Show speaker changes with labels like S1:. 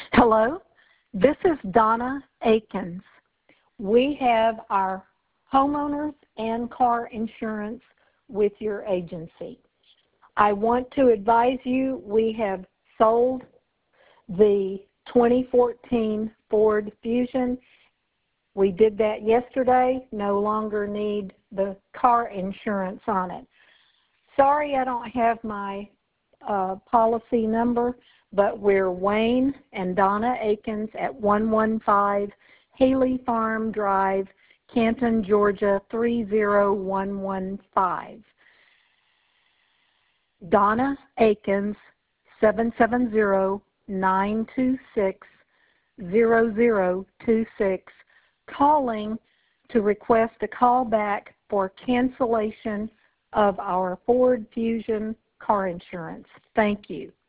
S1: Hello, this is Donna Akins. We have our homeowners and car insurance with your agency. I want to advise you we have sold the 2014 Ford Fusion. We did that yesterday, no longer need the car insurance on it. Sorry I don't have my policy number, but we're Wayne and Donna Akins at 115 Haley Farm Drive, Canton, Georgia 30115. Donna Akins, 770-926-0026, calling to request a call back for cancellation of our Ford Fusion car insurance. Thank you.